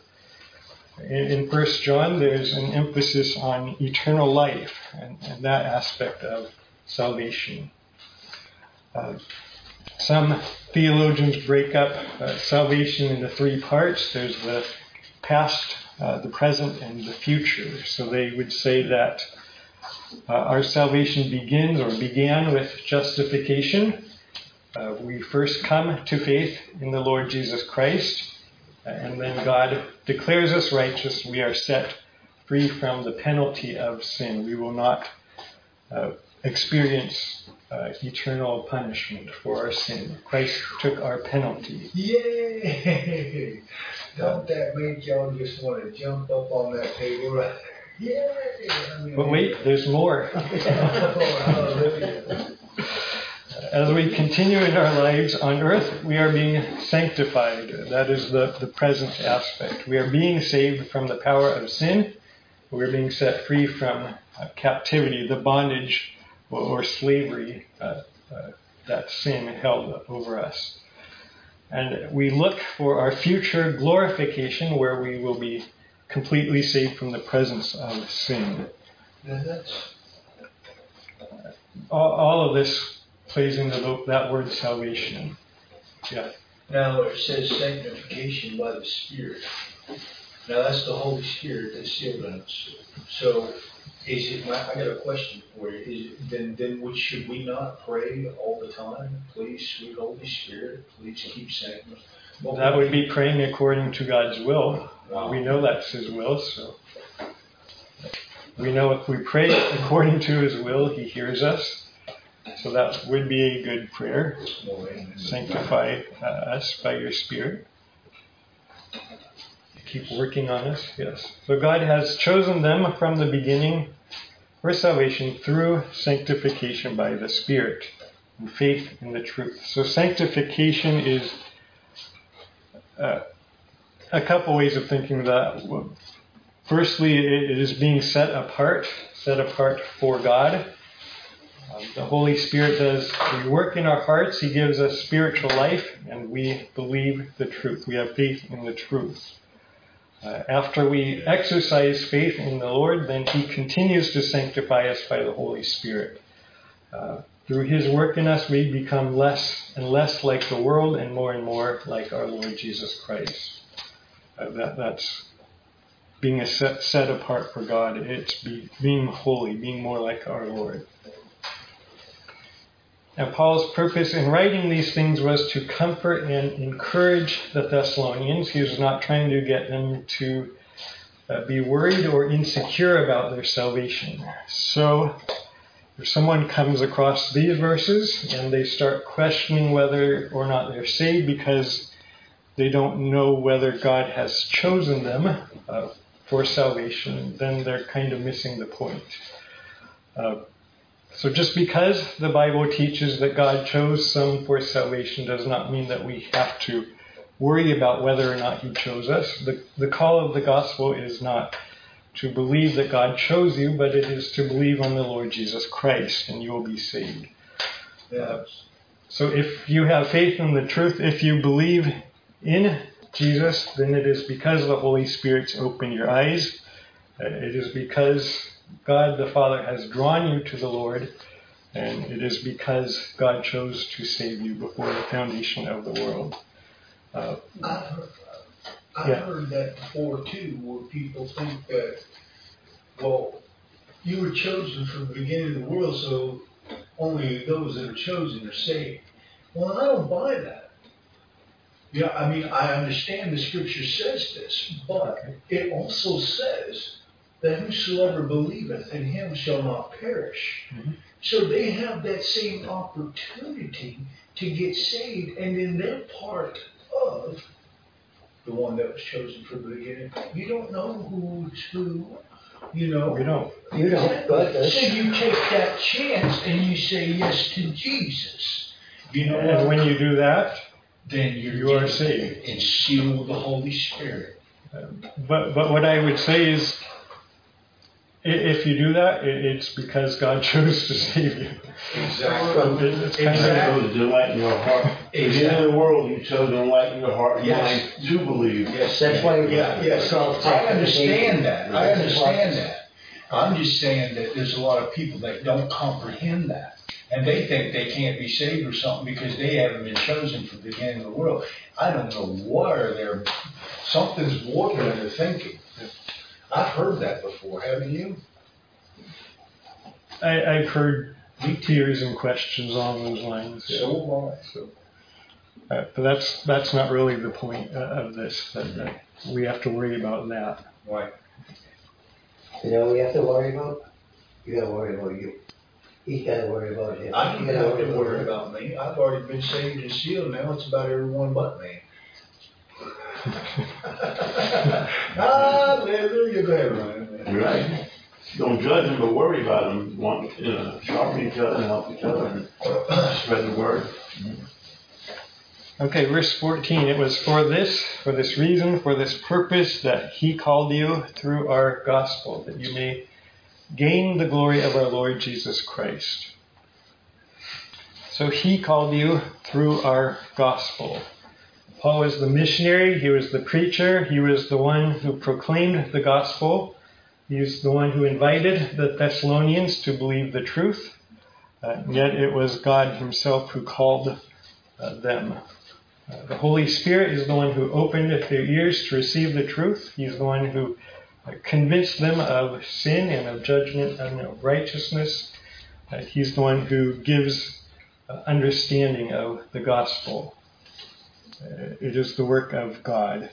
In First John, there's an emphasis on eternal life and, and that aspect of salvation. Uh, some theologians break up uh, salvation into three parts. There's the past, uh, the present, and the future. So they would say that uh, our salvation begins or began with justification. Uh, we first come to faith in the Lord Jesus Christ, and then God declares us righteous. We are set free from the penalty of sin. We will not uh, experience uh, eternal punishment for our sin. Christ took our penalty. Yay! Don't that make y'all just want to jump up on that table right there? Yay! I mean, But wait, there's more. Hallelujah. As we continue in our lives on earth, we are being sanctified. That is the, the present aspect. We are being saved from the power of sin. We are being set free from uh, captivity, the bondage or, or slavery uh, uh, that sin held over us. And we look for our future glorification, where we will be completely saved from the presence of sin. Now that's, All, all of this plays into the, that word salvation. Yeah. now it says sanctification by the Spirit. Now that's the Holy Spirit that sealed us. So is it? I got a question for you. Is it, then then which should we not pray all the time? Please, sweet Holy Spirit, please keep sanctifying. Well, That would be praying according to God's will. We know that's His will, so we know if we pray according to His will, He hears us. So that would be a good prayer. Well, amen. Sanctify uh, us by your Spirit. Keep working on us, yes. So God has chosen them from the beginning for salvation through sanctification by the Spirit and faith in the truth. So sanctification is uh, a couple ways of thinking of that. Firstly, it is being set apart, set apart for God. Um, the Holy Spirit does the work in our hearts. He gives us spiritual life, and we believe the truth. We have faith in the truth. Uh, after we exercise faith in the Lord, then He continues to sanctify us by the Holy Spirit. Uh, through His work in us, we become less and less like the world and more and more like our Lord Jesus Christ. Uh, that, that's being a set, set apart for God. It's be, being holy, being more like our Lord. And Paul's purpose in writing these things was to comfort and encourage the Thessalonians. He was not trying to get them to uh, be worried or insecure about their salvation. So if someone comes across these verses and they start questioning whether or not they're saved because they don't know whether God has chosen them uh, for salvation, then they're kind of missing the point. Uh, So just because the Bible teaches that God chose some for salvation does not mean that we have to worry about whether or not He chose us. The, the call of the gospel is not to believe that God chose you, but it is to believe on the Lord Jesus Christ and you will be saved. Yeah. So if you have faith in the truth, if you believe in Jesus, then it is because the Holy Spirit's opened your eyes. Uh, it is because God the Father has drawn you to the Lord, and it is because God chose to save you before the foundation of the world. Uh, I've heard, I've Yeah. heard that before too, where people think that, well, you were chosen from the beginning of the world, so only those that are chosen are saved. Well, I don't buy that. Yeah, I mean, I understand the scripture says this, but it also says that whosoever believeth in Him shall not perish. Mhm. So they have that same opportunity to get saved, and then they're part of the one that was chosen from the beginning. You don't know who's who, you know. we don't. You don't, God does. So you take that chance and you say yes to Jesus. You know And when you do that, then you're you are given saved. and sealed with the Holy Spirit. But but what I would say is, i- if you do that, it, it's because God chose to save you. Exactly. It- It's kind He Exactly. chose to delight in your heart. At the end of the world, He chose to delight in your heart and Yes. mind to believe. Yes. That's why we- Yeah, yes. Self- I understand that. I That's understand why- that. I'm just saying that there's a lot of people that don't comprehend that. And they think they can't be saved or something because they haven't been chosen from the beginning of the world. I don't know where they're, something's warping their thinking. I've heard that before, haven't you? I, I've heard theories and questions along those lines. yeah. So have I. So, uh, but that's that's not really the point uh, of this. That, that we have to worry about that. Right. You know what you have to worry about? You gotta worry about you. He's gotta worry about him. I don't You gotta have to worry him. about me. I've already been saved and sealed. Now it's about everyone but me. Hallelujah. Go ahead, Ryan. You're right. Don't judge them, but worry about them. Want, you know, sharpen each other and help each other and spread the word. Okay, verse fourteen. It was for this, for this reason, for this purpose that He called you through our gospel, that you may gain the glory of our Lord Jesus Christ. So He called you through our gospel. Paul was the missionary. He was the preacher. He was the one who proclaimed the gospel. He was the one who invited the Thessalonians to believe the truth. Uh, yet it was God Himself who called uh, them. Uh, the Holy Spirit is the one who opened their ears to receive the truth. He's the one who uh, convinced them of sin and of judgment and of righteousness. Uh, he's the one who gives uh, understanding of the gospel. Uh, it is the work of God.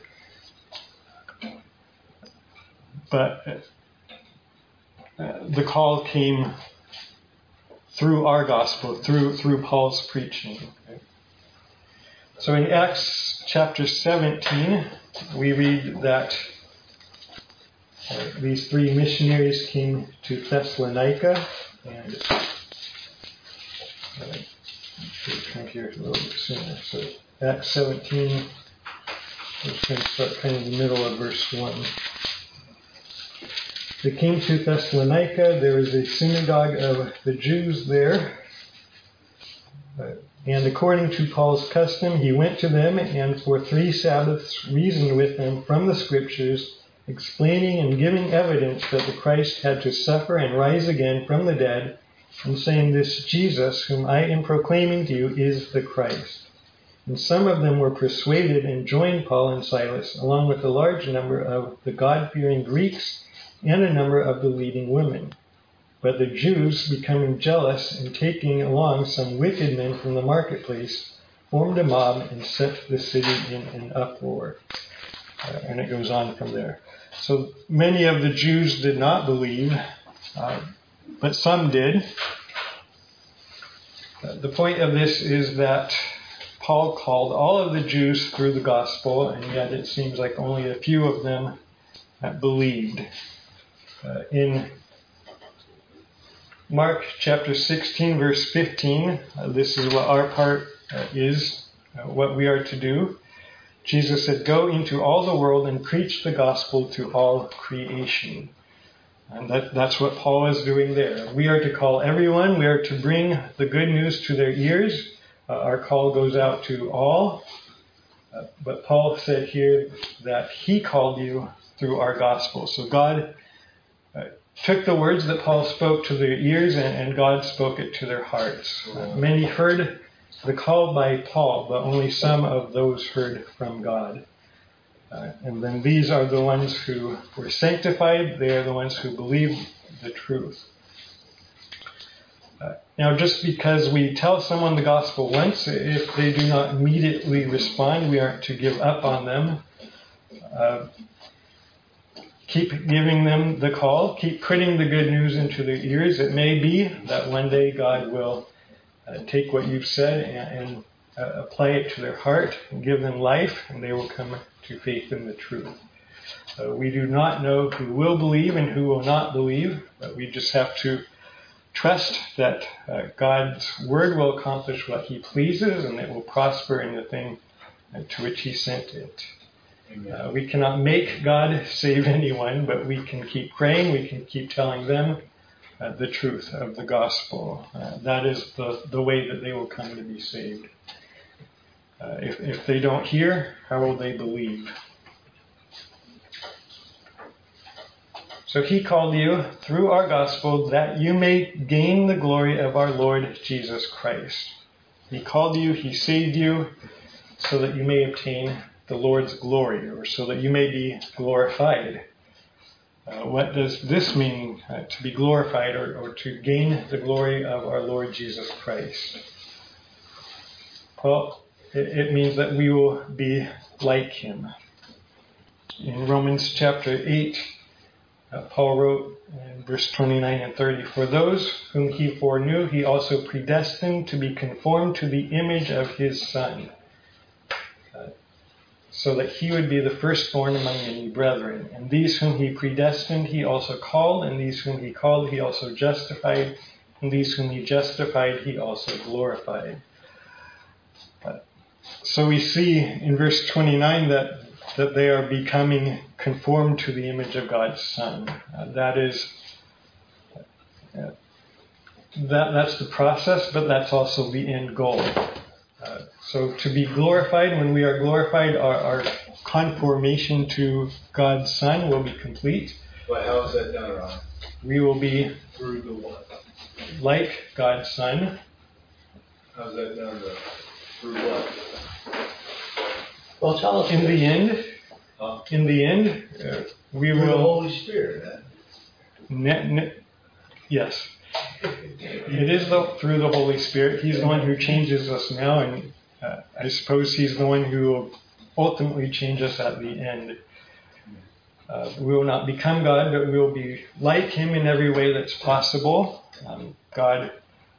But uh, the call came through our gospel, through through Paul's preaching. Okay? So in Acts chapter seventeen, we read that uh, these three missionaries came to Thessalonica, and uh, come here a little bit sooner. So Acts seventeen, we're going to start kind of in the middle of verse one. They came to Thessalonica. There was a synagogue of the Jews there. Uh, and according to Paul's custom, he went to them and for three Sabbaths reasoned with them from the Scriptures, explaining and giving evidence that the Christ had to suffer and rise again from the dead, and saying, "This Jesus, whom I am proclaiming to you, is the Christ." And some of them were persuaded and joined Paul and Silas, along with a large number of the God-fearing Greeks and a number of the leading women. But the Jews, becoming jealous and taking along some wicked men from the marketplace, formed a mob and set the city in an uproar. Uh, and it goes on from there. So many of the Jews did not believe, uh, but some did. Uh, the point of this is that Paul called all of the Jews through the gospel, and yet it seems like only a few of them uh, believed. Uh, in Mark chapter sixteen, verse fifteen, uh, this is what our part uh, is, uh, what we are to do. Jesus said, "Go into all the world and preach the gospel to all creation." And that, that's what Paul is doing there. We are to call everyone. We are to bring the good news to their ears. Uh, our call goes out to all. Uh, but Paul said here that he called you through our gospel. So God Uh, took the words that Paul spoke to their ears, and, and God spoke it to their hearts. Uh, many heard the call by Paul, but only some of those heard from God. Uh, and then these are the ones who were sanctified. They are the ones who believed the truth. Uh, now, just because we tell someone the gospel once, if they do not immediately respond, we aren't to give up on them. Uh, Keep giving them the call. Keep putting the good news into their ears. It may be that one day God will uh, take what you've said and, and uh, apply it to their heart and give them life, and they will come to faith in the truth. Uh, we do not know who will believe and who will not believe, but we just have to trust that uh, God's word will accomplish what he pleases, and it will prosper in the thing uh, to which he sent it. Uh, we cannot make God save anyone, but we can keep praying, we can keep telling them uh, the truth of the gospel. Uh, that is the, the way that they will come to be saved. Uh, if, if they don't hear, how will they believe? So he called you through our gospel that you may gain the glory of our Lord Jesus Christ. He called you, he saved you, so that you may obtain the Lord's glory, or so that you may be glorified. Uh, what does this mean, uh, to be glorified, or, or to gain the glory of our Lord Jesus Christ? Well, it, it means that we will be like him. In Romans chapter eight, uh, Paul wrote in verse twenty-nine and thirty, "For those whom he foreknew, he also predestined to be conformed to the image of his Son, so that he would be the firstborn among many brethren. And these whom he predestined, he also called. And these whom he called, he also justified. And these whom he justified, he also glorified." Uh, so we see in verse twenty-nine that, that they are becoming conformed to the image of God's Son. Uh, that is, uh, that that's the process, but that's also the end goal. Uh, so to be glorified, when we are glorified, our, our conformation to God's Son will be complete. But how is that done, Ron? We will be Through the what? like God's Son. How's that done, though? Through what? Well, tell us. In the end, Huh? in the end, uh, we Through the will. Holy Spirit, huh? Ne- ne- yes. It is the, through the Holy Spirit. He's the one who changes us now, and uh, I suppose he's the one who will ultimately change us at the end. Uh, we will not become God, but we will be like him in every way that's possible. Um, God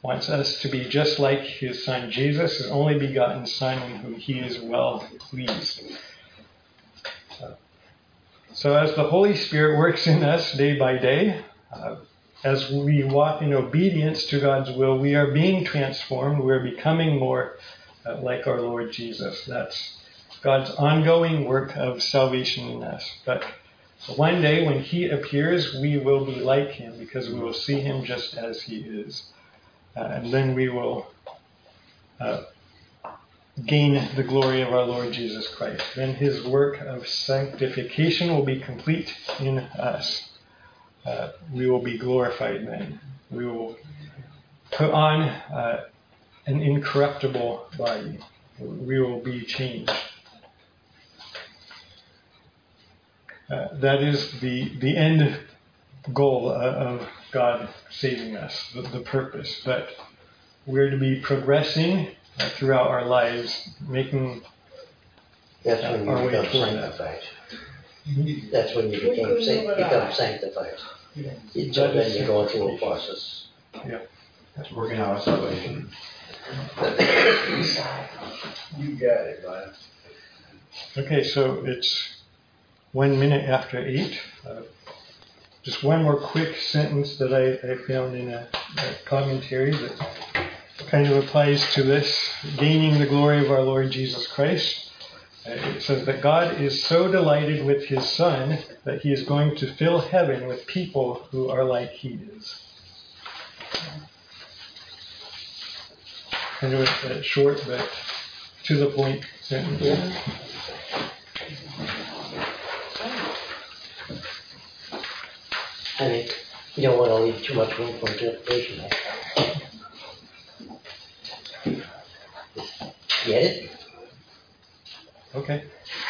wants us to be just like his Son Jesus, his only begotten Son, in whom he is well pleased. Uh, so as the Holy Spirit works in us day by day, uh, as we walk in obedience to God's will, we are being transformed. We're becoming more uh, like our Lord Jesus. That's God's ongoing work of salvation in us. But one day when he appears, we will be like him because we will see him just as he is. Uh, and then we will uh, gain the glory of our Lord Jesus Christ. Then his work of sanctification will be complete in us. Uh, we will be glorified then. We will put on uh, an incorruptible body. We will be changed. Uh, that is the the end goal uh, of God saving us, the, the purpose. But we're to be progressing uh, throughout our lives, making That's uh, when our you way become toward that. sanctified. That's when you became sa- become sanctified. Until then, you're going through a process. That's working out our salvation. You got it, man. Okay, so it's one minute after eight. Uh, just one more quick sentence that I, I found in a, a commentary that kind of applies to this, gaining the glory of our Lord Jesus Christ. Uh, it says that God is so delighted with his Son that he is going to fill heaven with people who are like he is. Kind of a, a short but to the point sentence. Yeah. I mean, you don't want to leave too much room for interpretation. Right? Get it? Okay.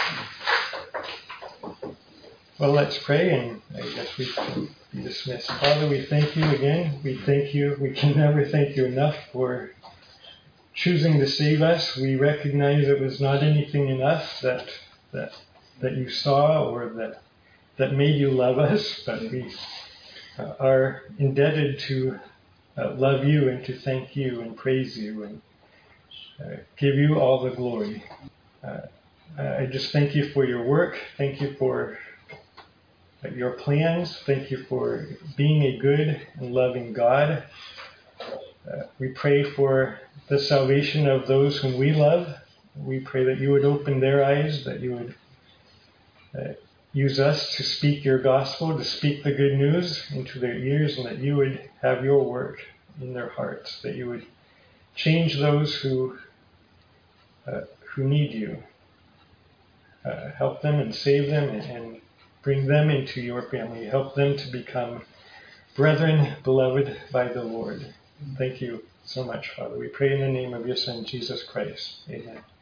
Well, let's pray, and I guess we can be dismissed. Father, we thank you again. We thank you. We can never thank you enough for choosing to save us. We recognize it was not anything in us that that that you saw or that that made you love us, but we uh, are indebted to uh, love you and to thank you and praise you and uh, give you all the glory. Uh, I just thank you for your work. Thank you for your plans. Thank you for being a good and loving God. Uh, we pray for the salvation of those whom we love. We pray that you would open their eyes, that you would uh, use us to speak your gospel, to speak the good news into their ears, and that you would have your work in their hearts, that you would change those who uh, who need you. Uh, help them and save them and, and bring them into your family. Help them to become brethren beloved by the Lord. Thank you so much, Father. We pray in the name of your Son, Jesus Christ. Amen.